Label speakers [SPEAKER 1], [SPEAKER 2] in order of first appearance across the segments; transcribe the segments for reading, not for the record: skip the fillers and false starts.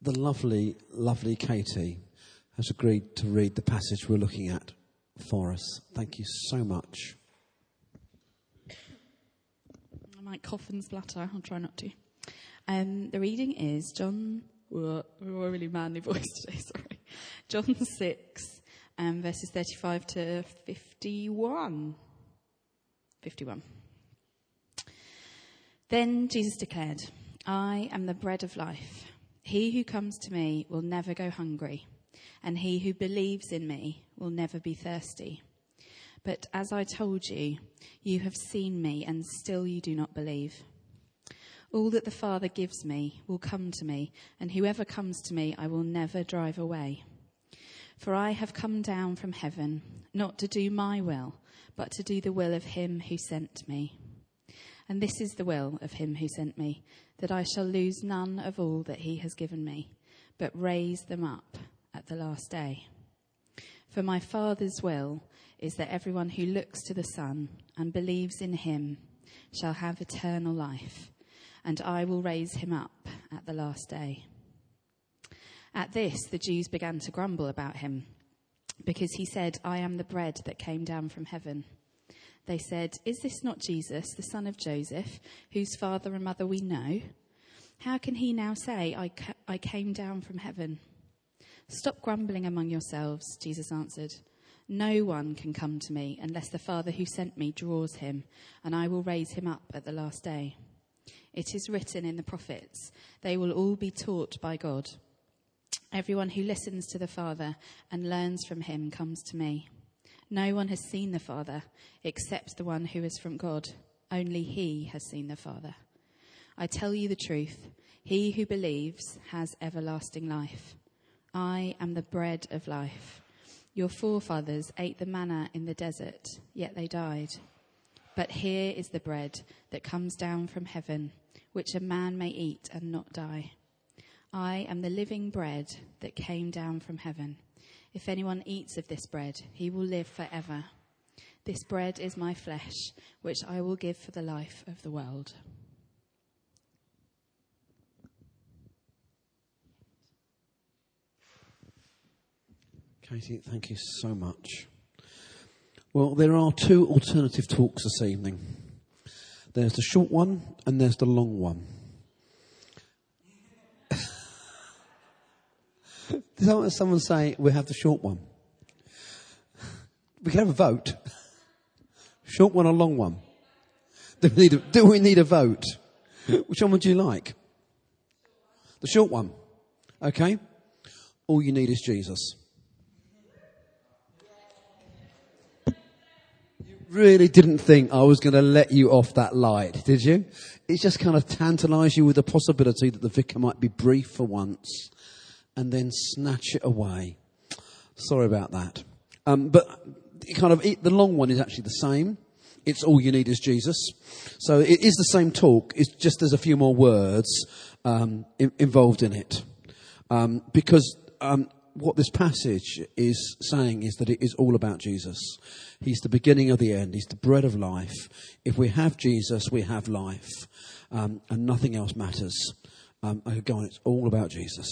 [SPEAKER 1] the lovely, lovely Katie has agreed to read the passage we're looking at for us. Thank you so much.
[SPEAKER 2] I might cough and splutter. I'll try not to. The reading is John... a really manly voice today, sorry. John 6, verses 35 to 51. 51. Then Jesus declared, "I am the bread of life. He who comes to me will never go hungry, and he who believes in me will never be thirsty. But as I told you, you have seen me, and still you do not believe. All that the Father gives me will come to me, and whoever comes to me I will never drive away. For I have come down from heaven, not to do my will, but to do the will of him who sent me. And this is the will of him who sent me, that I shall lose none of all that he has given me, but raise them up at the last day. For my Father's will is that everyone who looks to the Son and believes in him shall have eternal life, and I will raise him up at the last day." At this, the Jews began to grumble about him, because he said, "I am the bread that came down from heaven." They said, "Is this not Jesus, the son of Joseph, whose father and mother we know? How can he now say, I came down from heaven?" "Stop grumbling among yourselves," Jesus answered. "No one can come to me unless the Father who sent me draws him, and I will raise him up at the last day. It is written in the prophets, they will all be taught by God. Everyone who listens to the Father and learns from him comes to me. No one has seen the Father except the one who is from God. Only he has seen the Father. I tell you the truth, he who believes has everlasting life. I am the bread of life. Your forefathers ate the manna in the desert, yet they died. But here is the bread that comes down from heaven, which a man may eat and not die. I am the living bread that came down from heaven. If anyone eats of this bread, he will live forever. This bread is my flesh, which I will give for the life of the world."
[SPEAKER 1] Katie, thank you so much. Well, there are two alternative talks this evening. There's the short one and there's the long one. Did someone say we have the short one? We can have a vote. Short one or long one? Do we need a vote? Which one would you like? The short one. Okay. All you need is Jesus. You really didn't think I was going to let you off that light, did you? It just kind of tantalised you with the possibility that the vicar might be brief for once and then snatch it away. Sorry about that. But the long one is actually the same. It's all you need is Jesus. So it is the same talk. It's just there's a few more words involved in it. Because what this passage is saying is that it is all about Jesus. He's the beginning of the end. He's the bread of life. If we have Jesus, we have life. And nothing else matters. I could go on. It's all about Jesus.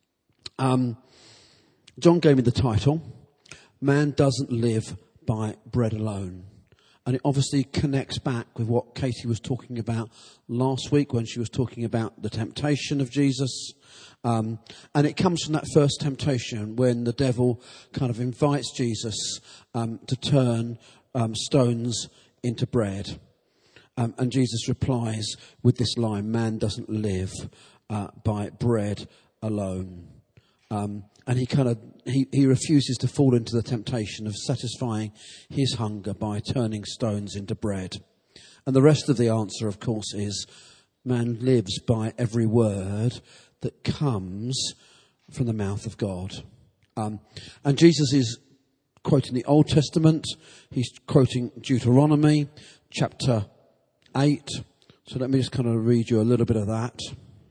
[SPEAKER 1] John gave me the title, "Man Doesn't Live by Bread Alone." And it obviously connects back with what Katie was talking about last week when she was talking about the temptation of Jesus. And it comes from that first temptation when the devil kind of invites Jesus to turn stones into bread. And Jesus replies with this line, "Man doesn't live by bread alone." And he refuses to fall into the temptation of satisfying his hunger by turning stones into bread. And the rest of the answer, of course, is man lives by every word that comes from the mouth of God. And Jesus is quoting the Old Testament. He's quoting Deuteronomy chapter 8. So let me just kind of read you a little bit of that,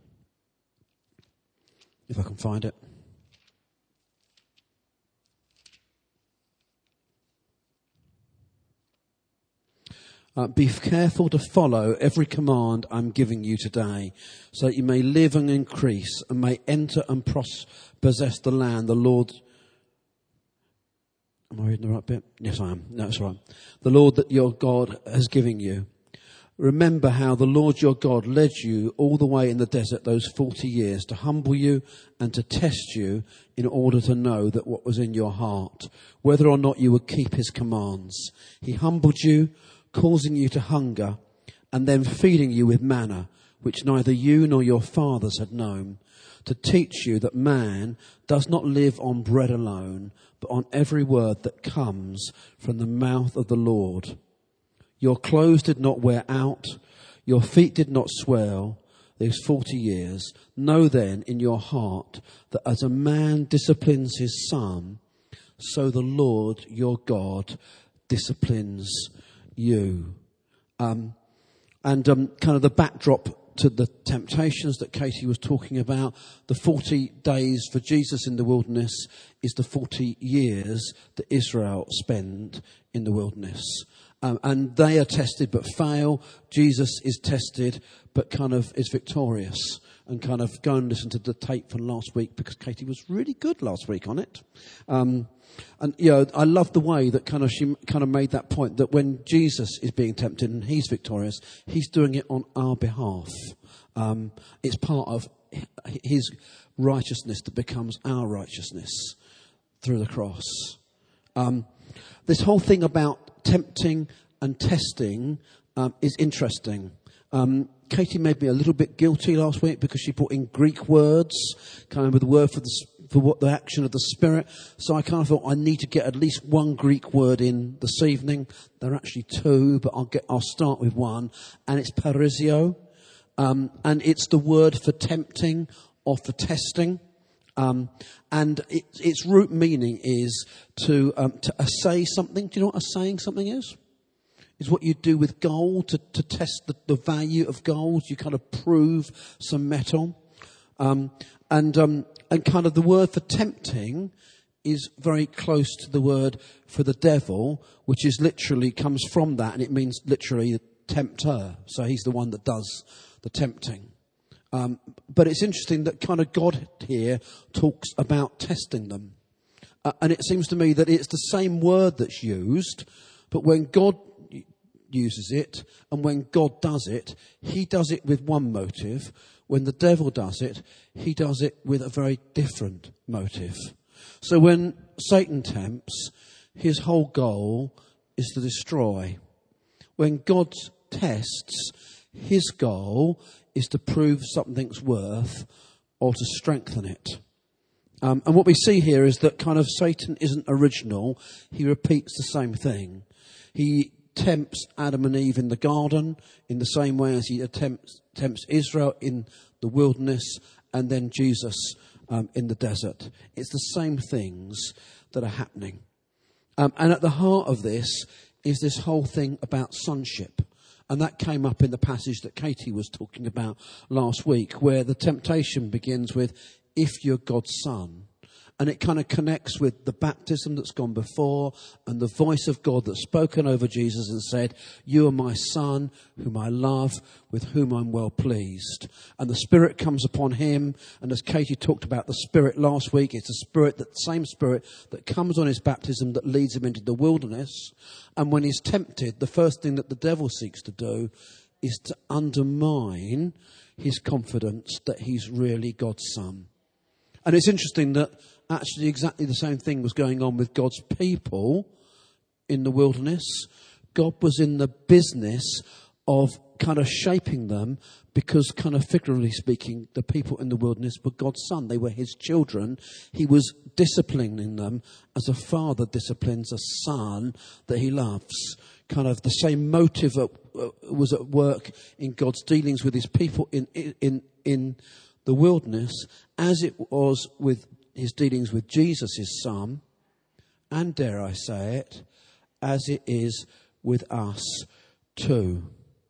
[SPEAKER 1] if I can find it. Be careful to follow every command I'm giving you today, so that you may live and increase and may enter and possess the land the Lord... Am I reading the right bit? Yes, I am. No, it's right. The Lord that your God has given you. Remember how the Lord your God led you all the way in the desert those 40 years to humble you and to test you in order to know that what was in your heart, whether or not you would keep his commands. He humbled you, causing you to hunger, and then feeding you with manna, which neither you nor your fathers had known, to teach you that man does not live on bread alone, but on every word that comes from the mouth of the Lord. Your clothes did not wear out, your feet did not swell these 40 years. Know then in your heart that as a man disciplines his son, so the Lord your God disciplines you. Kind of the backdrop to the temptations that Katie was talking about, the 40 days for Jesus in the wilderness is the 40 years that Israel spend in the wilderness. And they are tested but fail. Jesus is tested but kind of is victorious. And kind of go and listen to the tape from last week, because Katie was really good last week on it. And, you know, I love the way that she kind of made that point that when Jesus is being tempted and he's victorious, he's doing it on our behalf. It's part of his righteousness that becomes our righteousness through the cross. This whole thing about tempting and testing is interesting. Katie made me a little bit guilty last week because she put in Greek words, kind of with the word for what the action of the Spirit. So I kind of thought I need to get at least one Greek word in this evening. There are actually two, but I'll start with one, and it's parizio, and it's the word for tempting or for testing. And its root meaning is to assay something. Do you know what assaying something is? Is what you do with gold to test the value of gold. You kind of prove some metal. And kind of the word for tempting is very close to the word for the devil, which is literally comes from that, and it means literally tempter. So he's the one that does the tempting. But it's interesting that kind of God here talks about testing them. And it seems to me that it's the same word that's used, but when God uses it and when God does it, he does it with one motive. When the devil does it, he does it with a very different motive. So when Satan tempts, his whole goal is to destroy. When God tests, his goal is to prove something's worth or to strengthen it. And what we see here is that kind of Satan isn't original. He repeats the same thing. He tempts Adam and Eve in the garden in the same way as he tempts Israel in the wilderness and then Jesus in the desert. It's the same things that are happening. And at the heart of this is this whole thing about sonship. And that came up in the passage that Katie was talking about last week, where the temptation begins with, if you're God's son. And it kind of connects with the baptism that's gone before and the voice of God that's spoken over Jesus and said, you are my son, whom I love, with whom I'm well pleased. And the Spirit comes upon him. And as Katie talked about the Spirit last week, it's the Spirit, that same Spirit that comes on his baptism that leads him into the wilderness. And when he's tempted, the first thing that the devil seeks to do is to undermine his confidence that he's really God's son. And it's interesting that actually exactly the same thing was going on with God's people in the wilderness. God was in the business of kind of shaping them because, kind of figuratively speaking, the people in the wilderness were God's son. They were his children. He was disciplining them as a father disciplines a son that he loves. Kind of the same motive was at work in God's dealings with his people in the wilderness as it was with his dealings with Jesus, his son, and dare I say it, as it is with us too.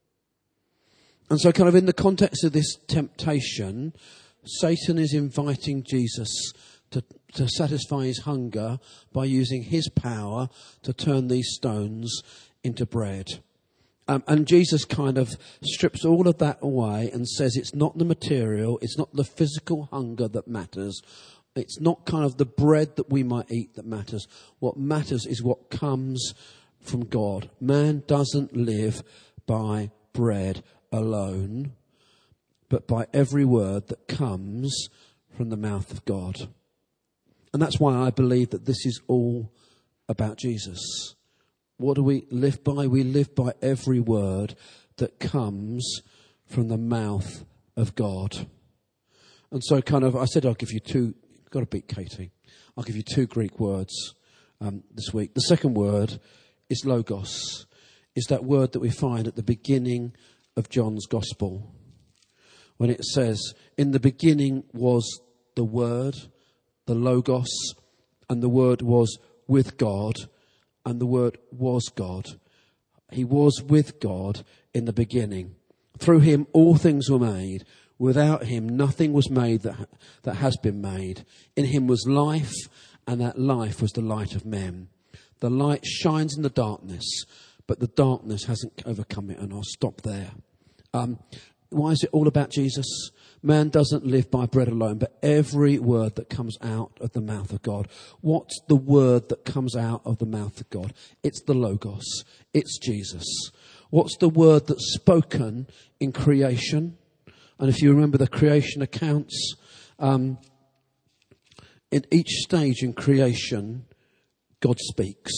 [SPEAKER 1] And so kind of in the context of this temptation, Satan is inviting Jesus to satisfy his hunger by using his power to turn these stones into bread. And Jesus kind of strips all of that away and says it's not the material, it's not the physical hunger that matters. It's not kind of the bread that we might eat that matters. What matters is what comes from God. Man doesn't live by bread alone, but by every word that comes from the mouth of God. And that's why I believe that this is all about Jesus. What do we live by? We live by every word that comes from the mouth of God. And so I said I'll give you two, got to beat Katie. I'll give you two Greek words this week. The second word is logos. Is that word that we find at the beginning of John's Gospel. When it says, in the beginning was the Word, the Logos, and the Word was with God, and the Word was God. He was with God in the beginning. Through him all things were made. Without him nothing was made that has been made. In him was life, and that life was the light of men. The light shines in the darkness, but the darkness hasn't overcome it. And I'll stop there. Why is it all about Jesus? Man doesn't live by bread alone, but every word that comes out of the mouth of God. What's the word that comes out of the mouth of God? It's the Logos. It's Jesus. What's the word that's spoken in creation? And if you remember the creation accounts, in each stage in creation, God speaks.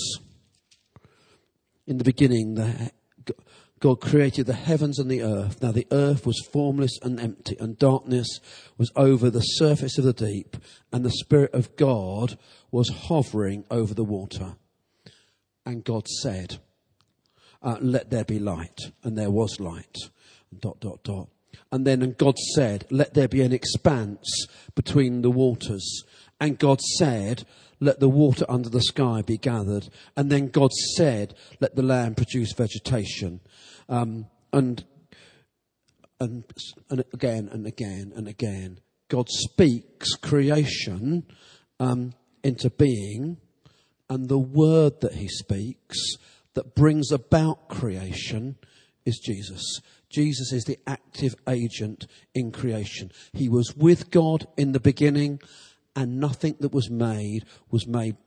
[SPEAKER 1] In the beginning, God created the heavens and the earth. Now the earth was formless and empty, and darkness was over the surface of the deep, and the Spirit of God was hovering over the water. And God said, let there be light. And there was light. ... And then God said, let there be an expanse between the waters. And God said, let the water under the sky be gathered. And then God said, let the land produce vegetation. And again and again and again, God speaks creation into being, and the word that he speaks that brings about creation is Jesus. Jesus is the active agent in creation. He was with God in the beginning, and nothing that was made was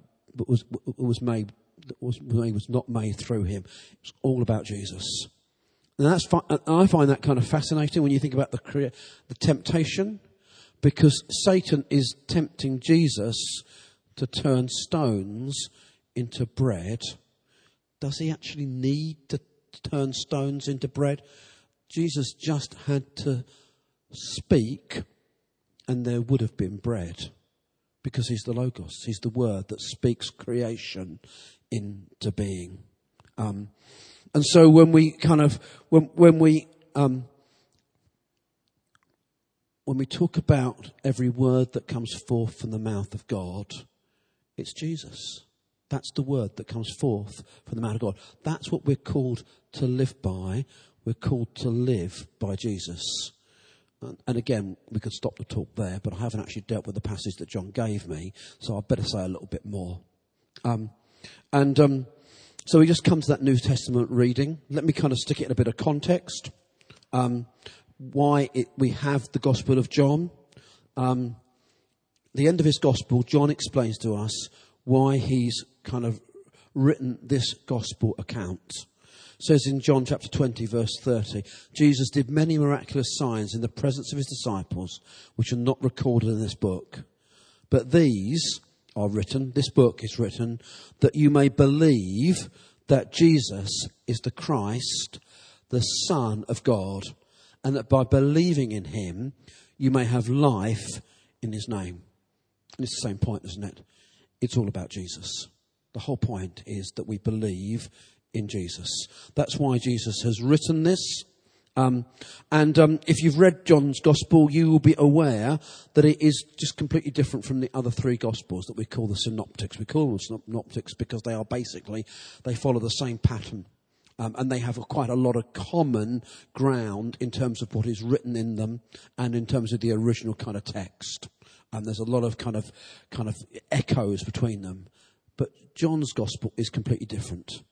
[SPEAKER 1] not made through him. It's all about Jesus. And I find that kind of fascinating when you think about the temptation, because Satan is tempting Jesus to turn stones into bread. Does he actually need to turn stones into bread? Jesus just had to speak and there would have been bread, because he's the Logos. He's the word that speaks creation into being. And so when we talk about every word that comes forth from the mouth of God, it's Jesus. That's the word that comes forth from the mouth of God. That's what we're called to live by. We're called to live by Jesus. And again, we could stop the talk there, but I haven't actually dealt with the passage that John gave me, so I'd better say a little bit more. So we just come to that New Testament reading. Let me kind of stick it in a bit of context. We have the Gospel of John. The end of his Gospel, John explains to us why he's kind of written this Gospel account. It says in John chapter 20, verse 30, Jesus did many miraculous signs in the presence of his disciples, which are not recorded in this book. But these are written, this book is written, that you may believe that Jesus is the Christ, the Son of God, and that by believing in him, you may have life in his name. And it's the same point, isn't it? It's all about Jesus. The whole point is that we believe in Jesus. That's why Jesus has written this. If you've read John's Gospel, you will be aware that it is just completely different from the other three Gospels that we call the synoptics. We call them synoptics because they follow the same pattern. And they have quite a lot of common ground in terms of what is written in them and in terms of the original kind of text. And there's a lot of kind of echoes between them. But John's Gospel is completely different.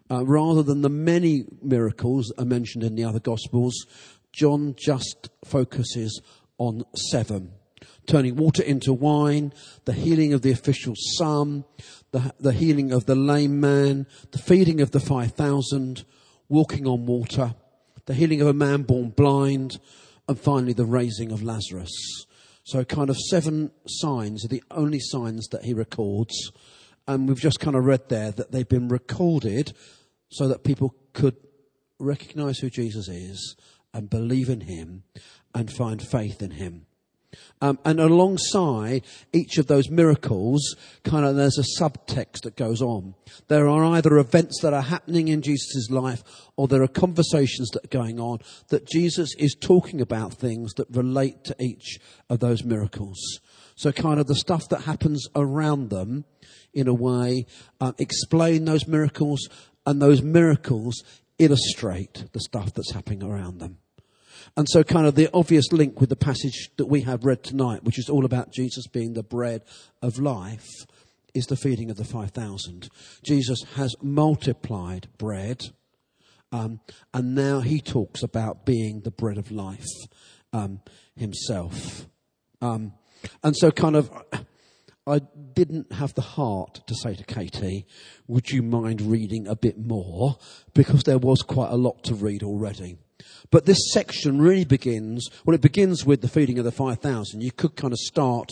[SPEAKER 1] Rather than the many miracles that are mentioned in the other Gospels, John just focuses on 7. Turning water into wine, the healing of the official son, the healing of the lame man, the feeding of the 5,000, walking on water, the healing of a man born blind, and finally the raising of Lazarus. So kind of 7 signs are the only signs that he records. And we've just kind of read there that they've been recorded so that people could recognize who Jesus is and believe in him and find faith in him. And alongside each of those miracles, kind of there's a subtext that goes on. There are either events that are happening in Jesus' life, or there are conversations that are going on that Jesus is talking about things that relate to each of those miracles. So kind of the stuff that happens around them, in a way, explain those miracles, and those miracles illustrate the stuff that's happening around them. And so kind of the obvious link with the passage that we have read tonight, which is all about Jesus being the bread of life, is the feeding of the 5,000. Jesus has multiplied bread, and now he talks about being the bread of life himself. And so kind of, I didn't have the heart to say to Katie, would you mind reading a bit more? Because there was quite a lot to read already. But this section really begins, well, it begins with the feeding of the 5,000. You could kind of start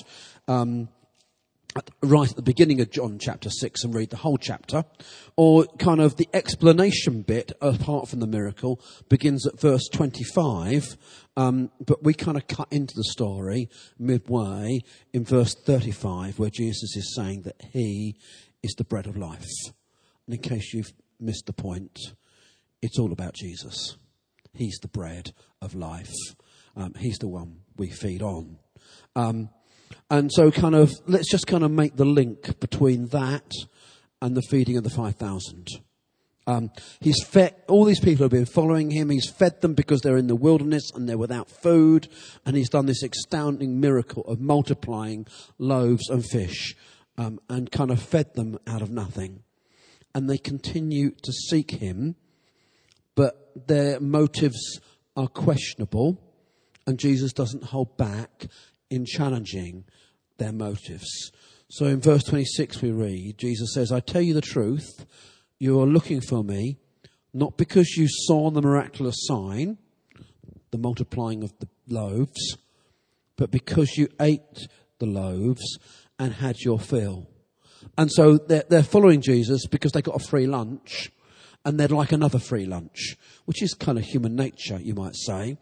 [SPEAKER 1] right at the beginning of John chapter 6 and read the whole chapter. Or kind of the explanation bit, apart from the miracle, begins at verse 25. But we kind of cut into the story midway in verse 35, where Jesus is saying that he is the bread of life. And in case you've missed the point, it's all about Jesus. He's the bread of life. He's the one we feed on. And so kind of, let's just kind of make the link between that and the feeding of the 5,000. He's fed, all these people have been following him. He's fed them because they're in the wilderness and they're without food. And he's done this astounding miracle of multiplying loaves and fish, and kind of fed them out of nothing. And they continue to seek him, but their motives are questionable, and Jesus doesn't hold back in challenging their motives. So in verse 26 we read, Jesus says, I tell you the truth, you are looking for me, not because you saw the miraculous sign, the multiplying of the loaves, but because you ate the loaves and had your fill. And so they're following Jesus because they got a free lunch, and they'd like another free lunch, which is kind of human nature, you might say.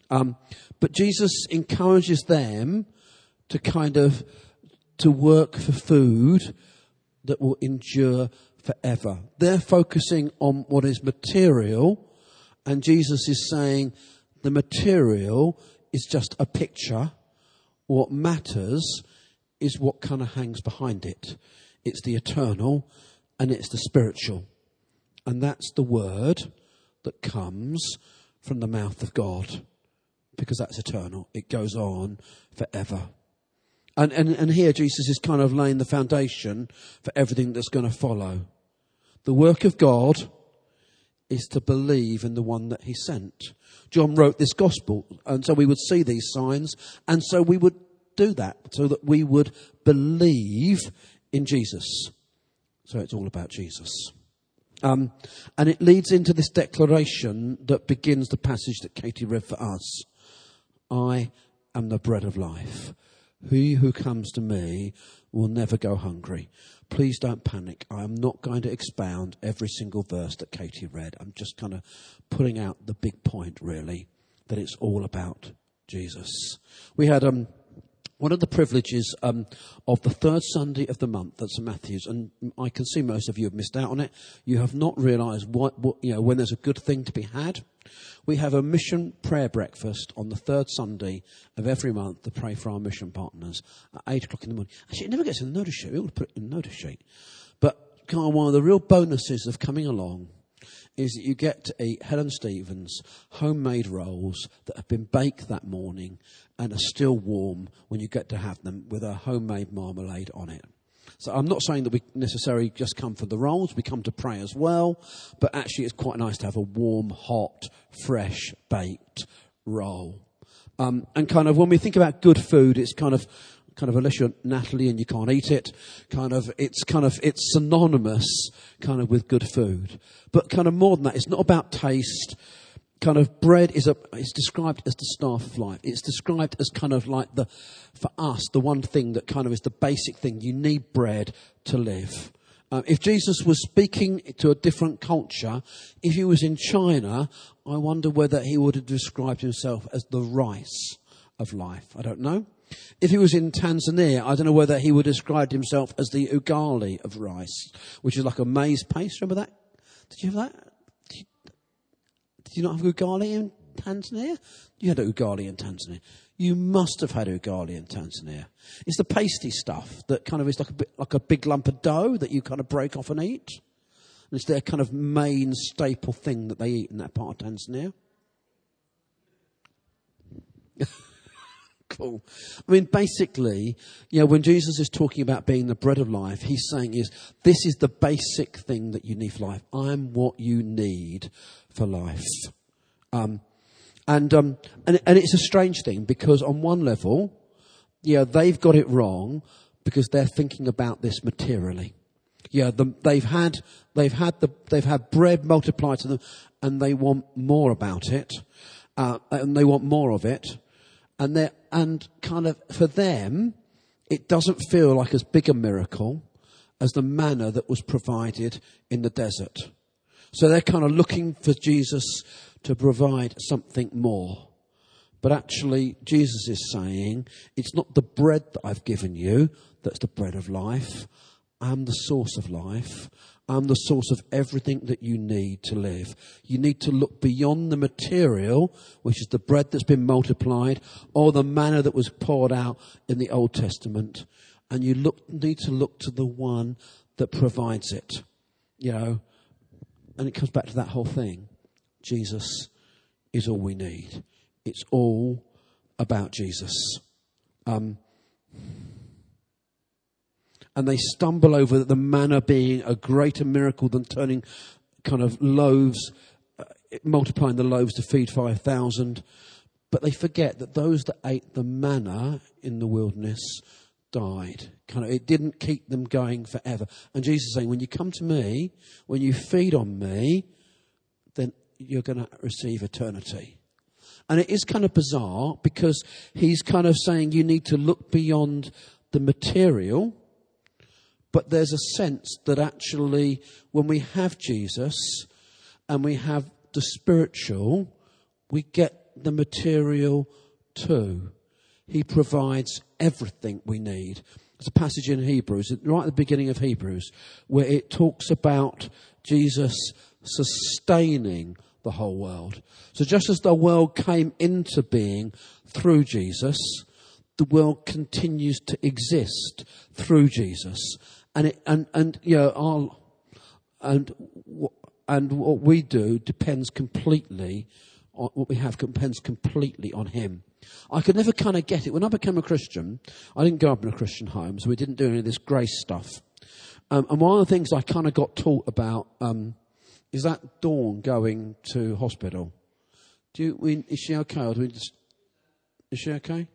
[SPEAKER 1] But Jesus encourages them to kind of to work for food that will endure forever. They're focusing on what is material, and Jesus is saying the material is just a picture. What matters is what kind of hangs behind it. It's the eternal and it's the spiritual. And that's the word that comes from the mouth of God, because that's eternal. It goes on forever. And here Jesus is kind of laying the foundation for everything that's going to follow. The work of God is to believe in the one that he sent. John wrote this gospel, and so we would see these signs, and so we would do that, so that we would believe in Jesus. So it's all about Jesus. And it leads into this declaration that begins the passage that Katie read for us. I am the bread of life. He who comes to me will never go hungry. Please don't panic. I am not going to expound every single verse that Katie read. I'm just kind of putting out the big point, really, that it's all about Jesus. We had one of the privileges of the third Sunday of the month at St Matthew's, and I can see most of you have missed out on it. You have not realised what when there's a good thing to be had. We have a mission prayer breakfast on the third Sunday of every month to pray for our mission partners at 8 o'clock in the morning. Actually, it never gets in the notice sheet. We ought to put it in the notice sheet. But kind of one of the real bonuses of coming along is that you get to eat Helen Stevens' homemade rolls that have been baked that morning and are still warm when you get to have them with a homemade marmalade on it. So I'm not saying that we necessarily just come for the rolls, we come to pray as well, but actually it's quite nice to have a warm, hot, fresh, baked roll. And kind of when we think about good food, it's kind of unless you're Natalie and you can't eat it, it's synonymous kind of with good food. But kind of more than that, it's not about taste. Kind of bread is described as the staff of life. It's described as kind of like for us, the one thing that kind of is the basic thing. You need bread to live. If Jesus was speaking to a different culture, if he was in China, I wonder whether he would have described himself as the rice of life. I don't know. If he was in Tanzania, I don't know whether he would have described himself as the ugali of rice, which is like a maize paste. Remember that? Did you have that? Did you not have ugali in Tanzania? You had ugali in Tanzania. You must have had ugali in Tanzania. It's the pasty stuff that kind of is like a big lump of dough that you kind of break off and eat. And it's their kind of main staple thing that they eat in that part of Tanzania. Cool. I mean, basically, when Jesus is talking about being the bread of life, he's saying this is the basic thing that you need for life. I'm what you need for life. And it's a strange thing because on one level, they've got it wrong because they're thinking about this materially. They've had bread multiplied to them, and they want more about it, and they want more of it. And kind of for them, it doesn't feel like as big a miracle as the manna that was provided in the desert. So they're kind of looking for Jesus to provide something more. But actually, Jesus is saying, it's not the bread that I've given you that's the bread of life. I'm the source of life. I'm the source of everything that you need to live. You need to look beyond the material, which is the bread that's been multiplied, or the manna that was poured out in the Old Testament. And you need to look to the one that provides it. And it comes back to that whole thing. Jesus is all we need. It's all about Jesus. And they stumble over the manna being a greater miracle than turning kind of loaves, multiplying the loaves to feed 5,000. But they forget that those that ate the manna in the wilderness died. It didn't keep them going forever. And Jesus is saying, when you come to me, when you feed on me, then you're going to receive eternity. And it is kind of bizarre because he's kind of saying you need to look beyond the material. But there's a sense that actually when we have Jesus and we have the spiritual, we get the material too. He provides everything we need. There's a passage in Hebrews, right at the beginning of Hebrews, where it talks about Jesus sustaining the whole world. So just as the world came into being through Jesus, the world continues to exist through Jesus. And what we do depends completely on what we have, depends completely on him. I could never kind of get it. When I became a Christian, I didn't grow up in a Christian home, so we didn't do any of this grace stuff. And one of the things I kind of got taught about is that Dawn going to hospital. Is she okay? Or is she okay?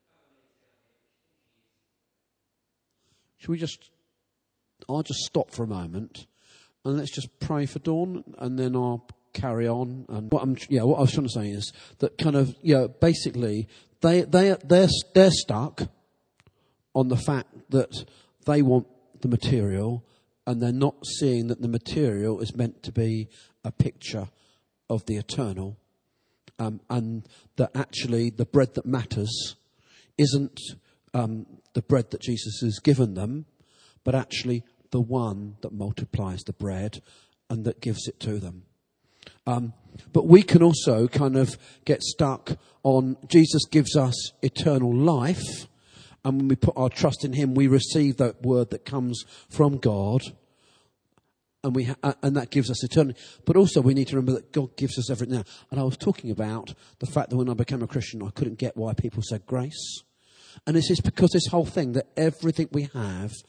[SPEAKER 1] I'll just stop for a moment and let's just pray for Dawn, and then I'll carry on. And what I was trying to say is that kind of, basically they're stuck on the fact that they want the material, and they're not seeing that the material is meant to be a picture of the eternal, and that actually the bread that matters isn't the bread that Jesus has given them, but actually the one that multiplies the bread and that gives it to them. But we can also kind of get stuck on Jesus gives us eternal life, and when we put our trust in him, we receive that word that comes from God, and and that gives us eternity. But also we need to remember that God gives us everything now. And I was talking about the fact that when I became a Christian, I couldn't get why people said grace. And this is because this whole thing that everything we have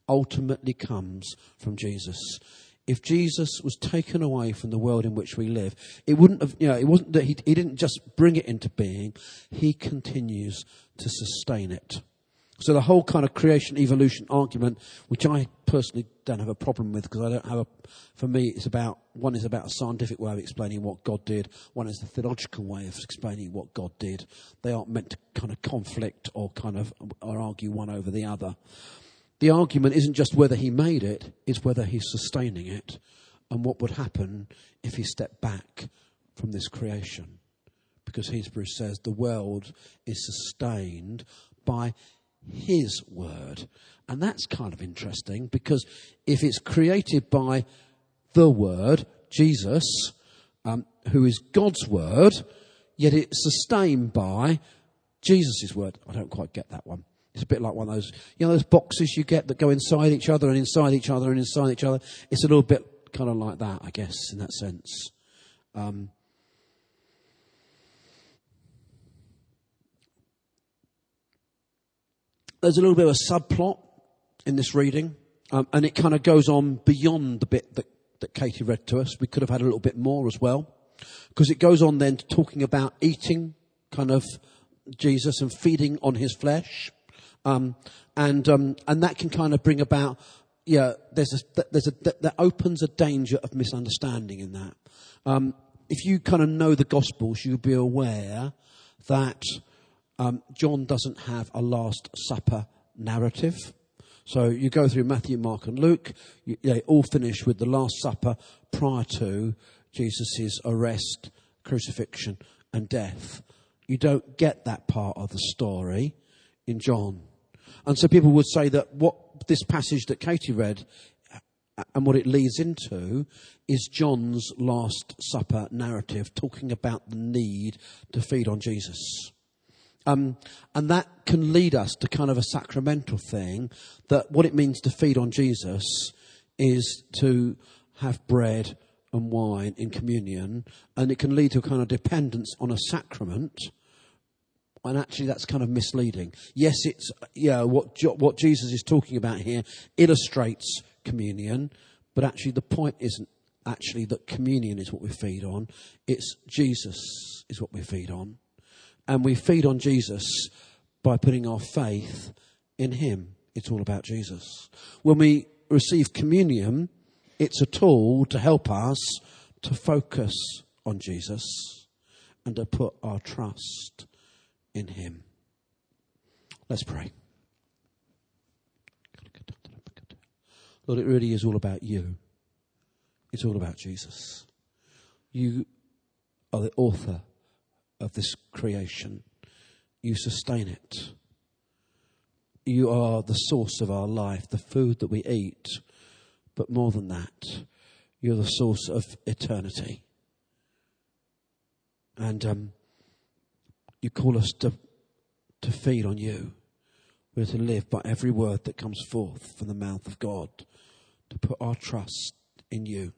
[SPEAKER 1] ultimately comes from Jesus. If Jesus was taken away from the world in which we live, it wouldn't have, it wasn't that he didn't just bring it into being, he continues to sustain it. So the whole kind of creation evolution argument, which I personally don't have a problem with, because I don't have for me one is about a scientific way of explaining what God did, one is the theological way of explaining what God did. They aren't meant to kind of conflict or argue one over the other. The argument isn't just whether he made it, it's whether he's sustaining it, and what would happen if he stepped back from this creation. Because Hebrews says the world is sustained by his word. And that's kind of interesting, because if it's created by the word, Jesus, who is God's word, yet it's sustained by Jesus' word. I don't quite get that one. It's a bit like one of those, those boxes you get that go inside each other and inside each other and inside each other. It's a little bit kind of like that, I guess, in that sense. There's a little bit of a subplot in this reading, and it kind of goes on beyond the bit that Katie read to us. We could have had a little bit more as well, because it goes on then to talking about eating kind of Jesus and feeding on his flesh. And that can kind of bring about, that opens a danger of misunderstanding in that. If you kind of know the Gospels, you'll be aware that John doesn't have a Last Supper narrative. So you go through Matthew, Mark and Luke, they all finish with the Last Supper prior to Jesus' arrest, crucifixion and death. You don't get that part of the story in John. And so people would say that what this passage that Katie read and what it leads into is John's Last Supper narrative, talking about the need to feed on Jesus. And that can lead us to kind of a sacramental thing, that what it means to feed on Jesus is to have bread and wine in communion, and it can lead to a kind of dependence on a sacrament. And actually, that's kind of misleading. Yes, it's what Jesus is talking about here illustrates communion, but actually the point isn't actually that communion is what we feed on. It's Jesus is what we feed on, and we feed on Jesus by putting our faith in him. It's all about Jesus. When we receive communion, it's a tool to help us to focus on Jesus and to put our trust in him. Let's pray. Lord, it really is all about you. It's all about Jesus. You are the author of this creation. You sustain it. You are the source of our life, the food that we eat. But more than that, you're the source of eternity. And you call us to feed on you. We're to live by every word that comes forth from the mouth of God, to put our trust in you.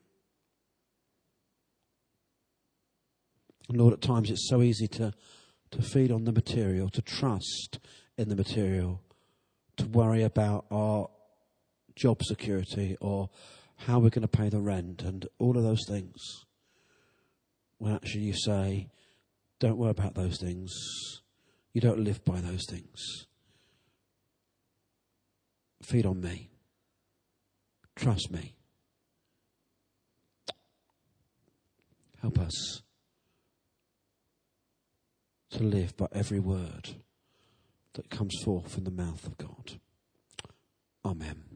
[SPEAKER 1] And Lord, at times it's so easy to feed on the material, to trust in the material, to worry about our job security or how we're going to pay the rent and all of those things. When actually you say, don't worry about those things. You don't live by those things. Feed on me. Trust me. Help us to live by every word that comes forth from the mouth of God. Amen.